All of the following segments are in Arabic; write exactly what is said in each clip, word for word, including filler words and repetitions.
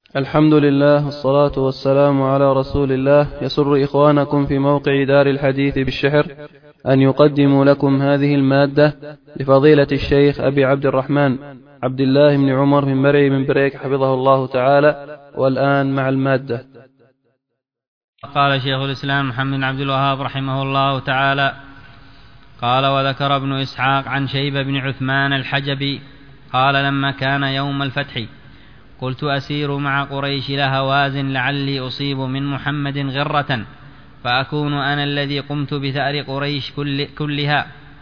الحمد لله والصلاة والسلام على رسول الله. يسر إخوانكم في موقع دار الحديث بالشحر أن يقدموا لكم هذه المادة لفضيلة الشيخ أبي عبد الرحمن عبد الله بن عمر بن مرعي بن بريك حفظه الله تعالى. والآن مع المادة. قال شيخ الإسلام محمد بن عبد الوهاب رحمه الله تعالى قال: وذكر ابن إسحاق عن شيبة بن عثمان الحجبي قال: لما كان يوم الفتح قلت أسير مع قريش لهوازن لعلي أصيب من محمد غرة فأكون أنا الذي قمت بثأر قريش كل كلها،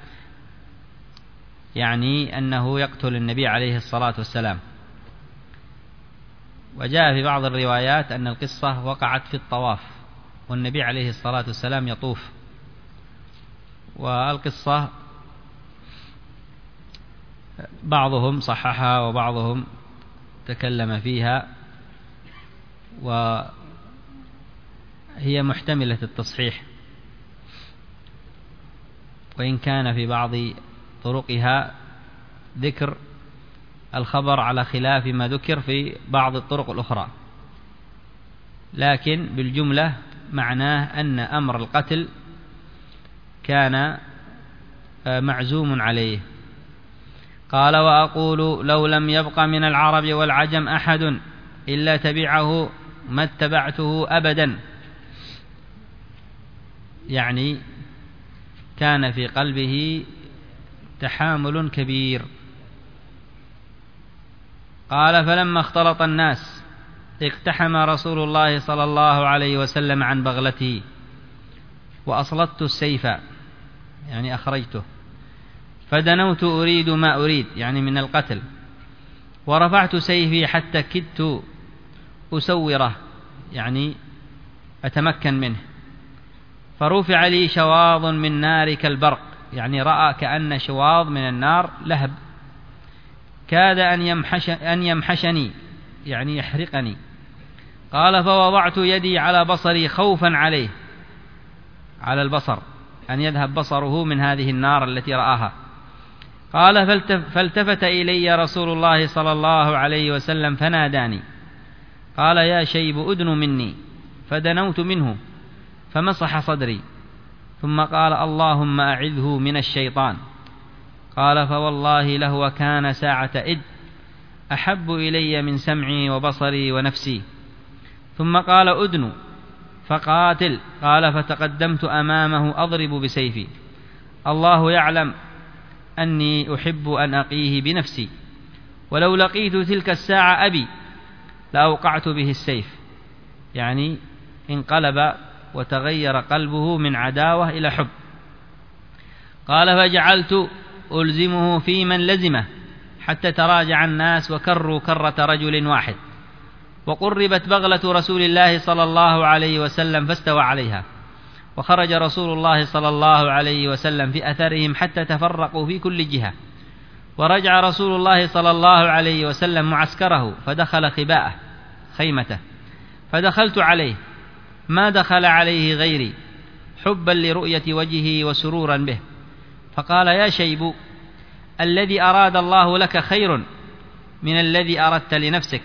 يعني أنه يقتل النبي عليه الصلاة والسلام. وجاء في بعض الروايات أن القصة وقعت في الطواف والنبي عليه الصلاة والسلام يطوف، والقصة بعضهم صححها وبعضهم تكلم فيها، وهي محتملة التصحيح، وإن كان في بعض طرقها ذكر الخبر على خلاف ما ذكر في بعض الطرق الأخرى، لكن بالجملة معناه أن أمر القتل كان معزوم عليه. قال: وأقول لو لم يبق من العرب والعجم أحد إلا تبعه ما اتبعته أبدا، يعني كان في قلبه تحامل كبير. قال: فلما اختلط الناس اقتحم رسول الله صلى الله عليه وسلم عن بغلته وأصلت السيف، يعني أخرجته، فدنوت أريد ما أريد، يعني من القتل، ورفعت سيفي حتى كدت أسوره، يعني أتمكن منه، فرفع لي شواظ من نار كالبرق، يعني رأى كأن شواظ من النار لهب، كاد أن يمحش أن يمحشني، يعني يحرقني. قال: فوضعت يدي على بصري خوفا عليه، على البصر، أن يذهب بصره من هذه النار التي رآها. قال: فالتفت إلي رسول الله صلى الله عليه وسلم فناداني، قال: يا شيب أدن مني، فدنوت منه فمسح صدري، ثم قال: اللهم أعذه من الشيطان. قال: فوالله لهو كان ساعة إذ أحب إلي من سمعي وبصري ونفسي. ثم قال: أدن فقاتل. قال: فتقدمت أمامه أضرب بسيفي، الله يعلم أني أحب أن أقيه بنفسي، ولو لقيت تلك الساعة أبي لأوقعت به السيف، يعني انقلب وتغير قلبه من عداوة إلى حب. قال: فجعلت ألزمه في من لزمه حتى تراجع الناس وكروا كرة رجل واحد، وقربت بغلة رسول الله صلى الله عليه وسلم فاستوى عليها، وخرج رسول الله صلى الله عليه وسلم في أثرهم حتى تفرقوا في كل جهة، ورجع رسول الله صلى الله عليه وسلم معسكره فدخل خباءه خيمته، فدخلت عليه ما دخل عليه غيري حبا لرؤية وجهه وسرورا به، فقال: يا شيب، الذي أراد الله لك خير من الذي أردت لنفسك،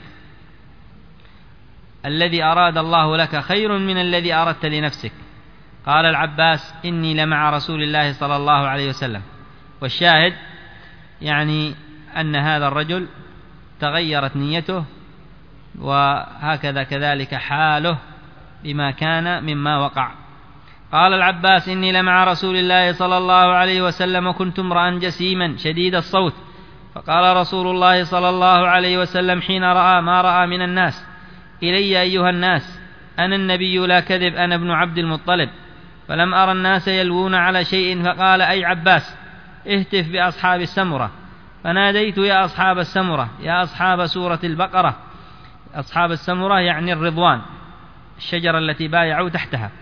الذي أراد الله لك خير من الذي أردت لنفسك. قال العباس: إني لمع رسول الله صلى الله عليه وسلم. والشاهد يعني أن هذا الرجل تغيرت نيته، وهكذا كذلك حاله بما كان مما وقع. قال العباس: إني لمع رسول الله صلى الله عليه وسلم وكنت امرأ جسيما شديد الصوت، فقال رسول الله صلى الله عليه وسلم حين رأى ما رأى من الناس: إلي أيها الناس، أنا النبي لا كذب، أنا ابن عبد المطلب. فلم أرى الناس يلوون على شيء، فقال: أي عباس، اهتف بأصحاب السمرة. فناديت: يا أصحاب السمرة، يا أصحاب سورة البقرة. أصحاب السمرة يعني الرضوان، الشجرة التي بايعوا تحتها،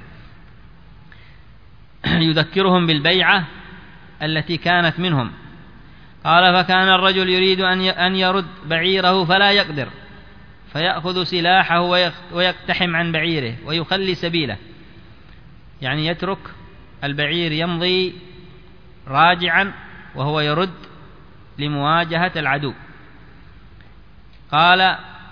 يذكرهم بالبيعة التي كانت منهم. قال: فكان الرجل يريد أن يرد بعيره فلا يقدر، فيأخذ سلاحه ويقتحم عن بعيره ويخلي سبيله، يعني يترك البعير يمضي راجعا وهو يرد لمواجهة العدو. قال: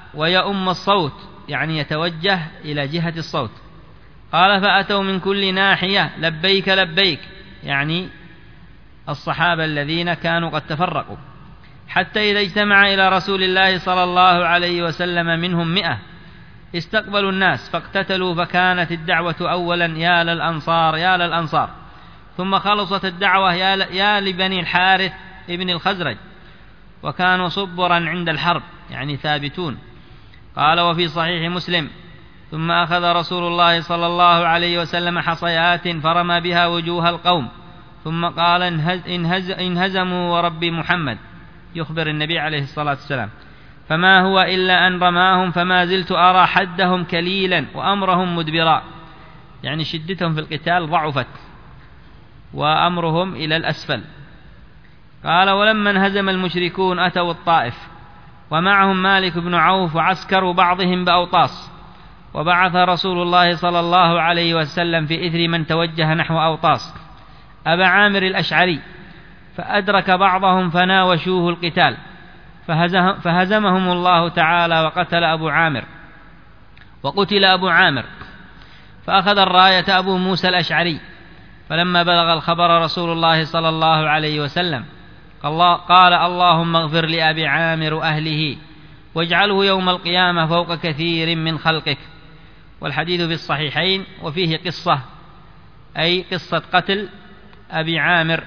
ويؤم الصوت، يعني يتوجه إلى جهة الصوت. قال فأتوا من كل ناحية لبيك لبيك، يعني الصحابة الذين كانوا قد تفرقوا، حتى إذا اجتمع إلى رسول الله صلى الله عليه وسلم منهم مئة استقبلوا الناس فاقتتلوا، فكانت الدعوة أولا يا للأنصار يا للأنصار، ثم خلصت الدعوة يا لبني الحارث ابن الخزرج، وكانوا صبرا عند الحرب، يعني ثابتون. قال وفي صحيح مسلم ثم أخذ رسول الله صلى الله عليه وسلم حصيات فرمى بها وجوه القوم، ثم قال انهز انهزموا ورب محمد، يخبر النبي عليه الصلاة والسلام، فما هو إلا أن رماهم، فما زلت أرى حدهم كليلا وأمرهم مدبرا، يعني شدتهم في القتال ضعفت وأمرهم إلى الأسفل. قال ولما انهزم المشركون أتوا الطائف ومعهم مالك بن عوف وعسكر بعضهم بأوطاس، وبعث رسول الله صلى الله عليه وسلم في إثر من توجه نحو أوطاس أبا عامر الأشعري، فأدرك بعضهم فناوشوه القتال فهزمهم الله تعالى، وقتل أبو عامر وقتل أبو عامر، فأخذ الراية أبو موسى الأشعري. فلما بلغ الخبر رسول الله صلى الله عليه وسلم قال اللهم اغفر لأبي عامر وأهله واجعله يوم القيامة فوق كثير من خلقك. والحديث في الصحيحين، وفيه قصة، أي قصة قتل أبي عامر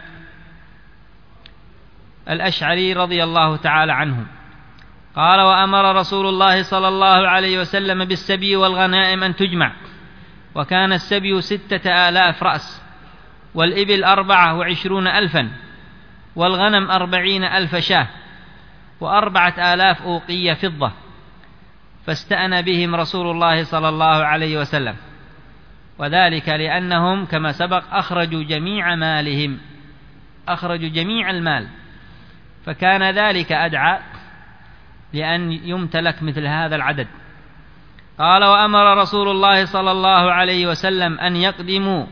الأشعري رضي الله تعالى عنه. قال وأمر رسول الله صلى الله عليه وسلم بالسبي والغنائم أن تجمع، وكان السبي ستة آلاف رأس، والإبل أربعة وعشرون ألفا، والغنم أربعين ألف شاه، وأربعة آلاف أوقية فضة، فاستأنى بهم رسول الله صلى الله عليه وسلم، وذلك لأنهم كما سبق أخرجوا جميع مالهم، أخرجوا جميع المال، فكان ذلك أدعى لأن يمتلك مثل هذا العدد. قال وأمر رسول الله صلى الله عليه وسلم أن يقدموا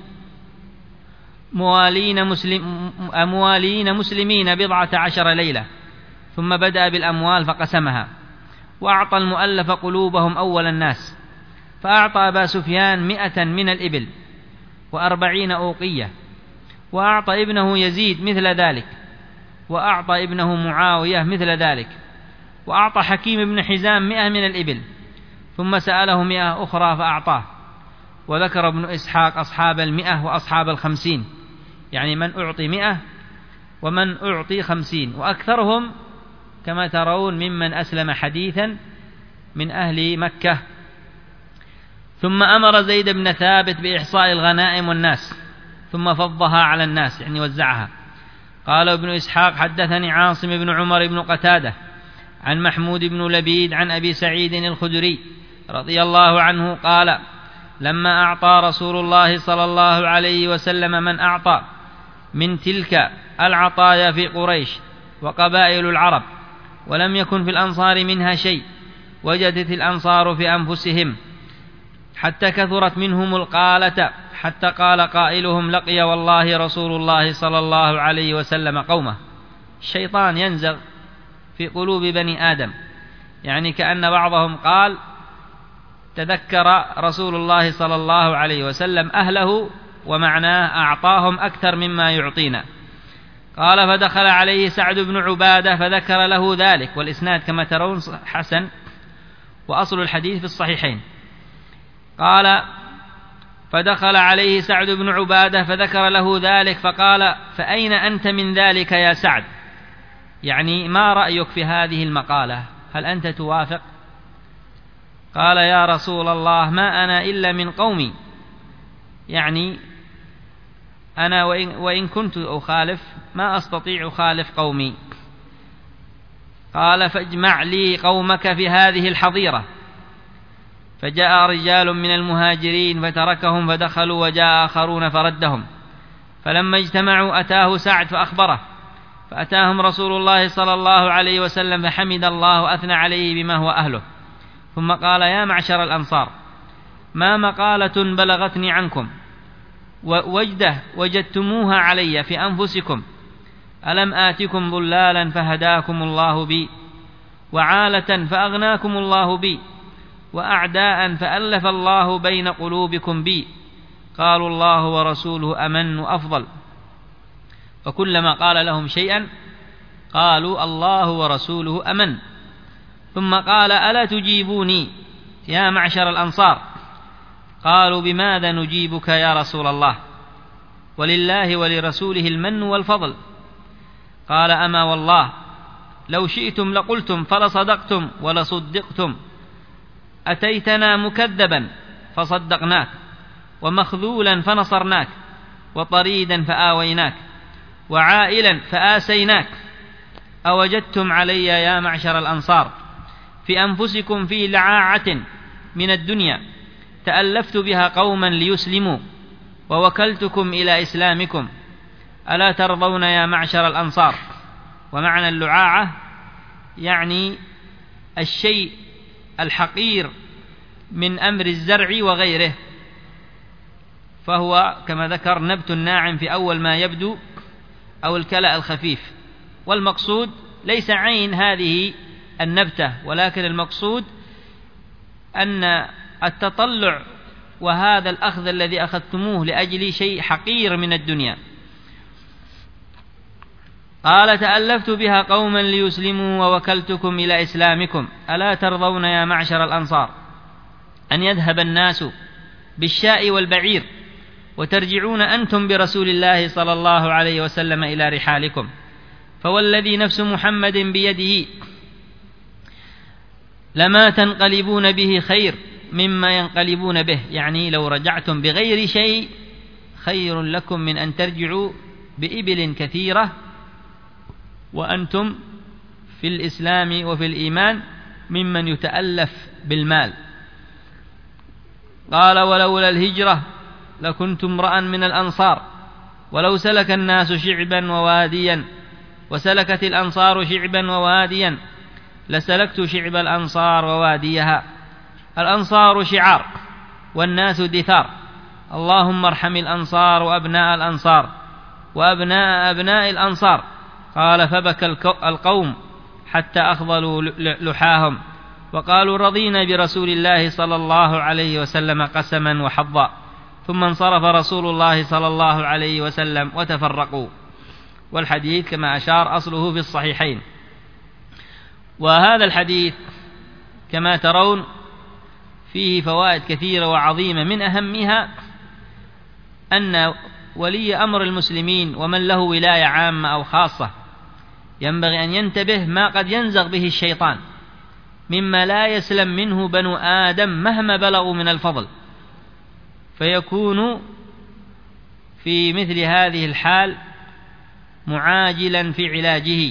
موالين, مسلم موالين مسلمين بضعة عشر ليلة، ثم بدأ بالأموال فقسمها، وأعطى المؤلف قلوبهم أول الناس، فأعطى أبا سفيان مئة من الإبل وأربعين أوقية، وأعطى ابنه يزيد مثل ذلك، وأعطى ابنه معاوية مثل ذلك، وأعطى حكيم بن حزام مئة من الإبل، ثم سأله مئة أخرى فأعطاه. وذكر ابن إسحاق أصحاب المئة وأصحاب الخمسين، يعني من أعطي مئة ومن أعطي خمسين، وأكثرهم كما ترون ممن أسلم حديثا من أهل مكة. ثم أمر زيد بن ثابت بإحصاء الغنائم والناس، ثم فضها على الناس، يعني وزعها. قال ابن إسحاق حدثني عاصم بن عمر بن قتادة عن محمود بن لبيد عن أبي سعيد الخدري رضي الله عنه قال لما أعطى رسول الله صلى الله عليه وسلم من أعطى من تلك العطايا في قريش وقبائل العرب، ولم يكن في الأنصار منها شيء، وجدت الأنصار في أنفسهم حتى كثرت منهم القالة، حتى قال قائلهم لقي والله رسول الله صلى الله عليه وسلم قومه. الشيطان ينزغ في قلوب بني آدم، يعني كأن بعضهم قال تذكر رسول الله صلى الله عليه وسلم أهله، ومعناه أعطاهم أكثر مما يعطينا. قال فدخل عليه سعد بن عبادة فذكر له ذلك، والإسناد كما ترون حسن، وأصل الحديث في الصحيحين. قال فدخل عليه سعد بن عبادة فذكر له ذلك، فقال فأين أنت من ذلك يا سعد؟ يعني ما رأيك في هذه المقالة، هل أنت توافق؟ قال يا رسول الله ما أنا إلا من قومي، يعني أنا وإن, وإن كنت أخالف ما أستطيع أخالف قومي. قال فاجمع لي قومك في هذه الحظيرة. فجاء رجال من المهاجرين فتركهم فدخلوا، وجاء آخرون فردهم. فلما اجتمعوا أتاه سعد فأخبره، فأتاهم رسول الله صلى الله عليه وسلم فحمد الله وأثنى عليه بما هو أهله، ثم قال يا معشر الأنصار ما مقالة بلغتني عنكم ووجده وجدتموها علي في أنفسكم، ألم آتكم ضلالا فهداكم الله بي، وعالة فأغناكم الله بي، وأعداء فألف الله بين قلوبكم بي، قالوا الله ورسوله أمن وأفضل. فكلما قال لهم شيئا قالوا الله ورسوله أمن. ثم قال ألا تجيبوني يا معشر الأنصار؟ قالوا بماذا نجيبك يا رسول الله؟ ولله ولرسوله المن والفضل. قال أما والله لو شئتم لقلتم فلصدقتم ولصدقتم، أتيتنا مكذبا فصدقناك، ومخذولا فنصرناك، وطريدا فآويناك، وعائلا فآسيناك. أوجدتم علي يا معشر الأنصار في أنفسكم في لعاعة من الدنيا تألفت بها قوما ليسلموا، ووكلتكم إلى إسلامكم، ألا ترضون يا معشر الأنصار؟ ومعنى اللعاعة يعني الشيء الحقير من أمر الزرع وغيره، فهو كما ذكر نبت ناعم في أول ما يبدو، أو الكلأ الخفيف. والمقصود ليس عين هذه النبتة، ولكن المقصود أن التطلع وهذا الأخذ الذي أخذتموه لأجل شيء حقير من الدنيا. قال تألفت بها قوما ليسلموا ووكلتكم إلى إسلامكم، ألا ترضون يا معشر الأنصار أن يذهب الناس بالشاء والبعير وترجعون أنتم برسول الله صلى الله عليه وسلم إلى رحالكم؟ فوالذي نفس محمد بيده لما تنقلبون به خير مما ينقلبون به، يعني لو رجعتم بغير شيء خير لكم من أن ترجعوا بإبل كثيرة وأنتم في الإسلام وفي الإيمان ممن يتألف بالمال. قال ولولا الهجرة لكنت امرأ من الأنصار، ولو سلك الناس شعبا وواديا وسلكت الأنصار شعبا وواديا لسلكت شعب الأنصار وواديها. الأنصار شعار والناس دثار، اللهم ارحم الأنصار وأبناء الأنصار وأبناء أبناء الأنصار. قال فبكى القوم حتى أخضلوا لحاهم وقالوا رضينا برسول الله صلى الله عليه وسلم قسما وحظا. ثم انصرف رسول الله صلى الله عليه وسلم وتفرقوا. والحديث كما أشار أصله في الصحيحين. وهذا الحديث كما ترون فيه فوائد كثيرة وعظيمة، من أهمها أن ولي أمر المسلمين ومن له ولاية عامة أو خاصة ينبغي أن ينتبه ما قد ينزغ به الشيطان مما لا يسلم منه بنو آدم مهما بلغوا من الفضل، فيكون في مثل هذه الحال معاجلا في علاجه.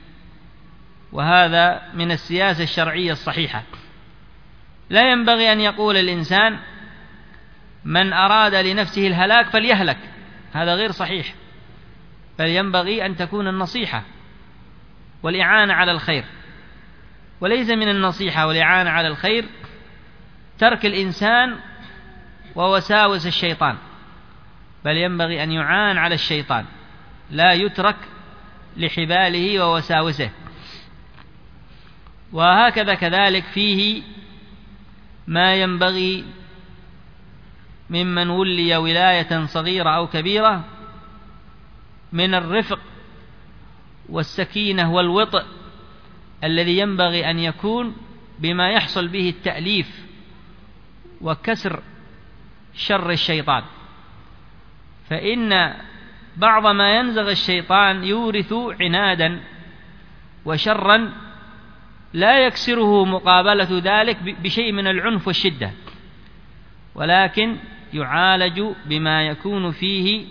وهذا من السياسة الشرعية الصحيحة. لا ينبغي أن يقول الإنسان من أراد لنفسه الهلاك فليهلك، هذا غير صحيح، بل ينبغي أن تكون النصيحة والإعانة على الخير. وليس من النصيحة والإعانة على الخير ترك الإنسان ووساوس الشيطان، بل ينبغي أن يعان على الشيطان، لا يترك لحباله ووساوسه. وهكذا كذلك فيه ما ينبغي ممن ولي ولاية صغيرة أو كبيرة من الرفق والسكينة والوطء الذي ينبغي أن يكون بما يحصل به التأليف وكسر شر الشيطان. فإن بعض ما ينزغ الشيطان يورث عنادا وشرا لا يكسره مقابلة ذلك بشيء من العنف والشدة، ولكن يعالج بما يكون فيه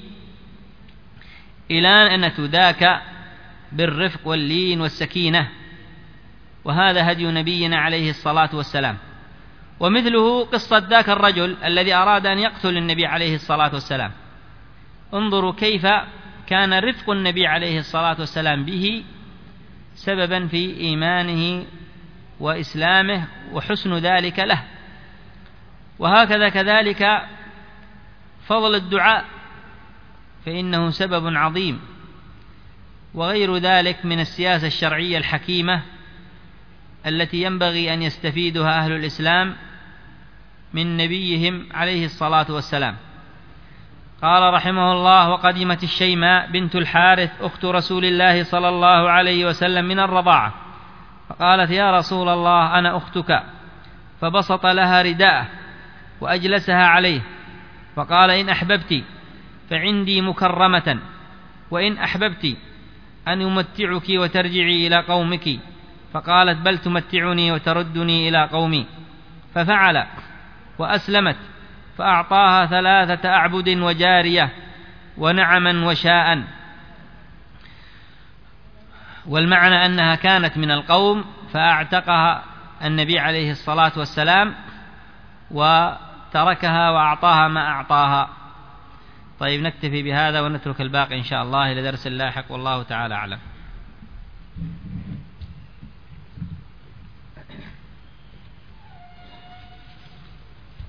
إلانة ذاك بالرفق واللين والسكينة. وهذا هدي نبينا عليه الصلاة والسلام. ومثله قصة ذاك الرجل الذي أراد أن يقتل النبي عليه الصلاة والسلام. انظروا كيف كان رفق النبي عليه الصلاة والسلام به سببا في إيمانه وإسلامه وحسن ذلك له. وهكذا كذلك فضل الدعاء فإنه سبب عظيم، وغير ذلك من السياسة الشرعية الحكيمة التي ينبغي أن يستفيدها أهل الإسلام من نبيهم عليه الصلاة والسلام. قال رحمه الله: وقدمت الشيماء بنت الحارث أخت رسول الله صلى الله عليه وسلم من الرضاعة، فقالت: يا رسول الله أنا أختك، فبسط لها رداءه وأجلسها عليه، فقال: إن أحببت فعندي مكرمة، وإن أحببت أن أمتعك وترجعي إلى قومك. فقالت: بل تمتعني وتردني إلى قومي. ففعل وأسلمت، فأعطاها ثلاثة أعبد وجارية ونعما وشاء. والمعنى أنها كانت من القوم فأعتقها النبي عليه الصلاة والسلام وتركها وأعطاها ما أعطاها. طيب، نكتفي بهذا ونترك الباقي إن شاء الله إلى درس لاحق، والله تعالى أعلم.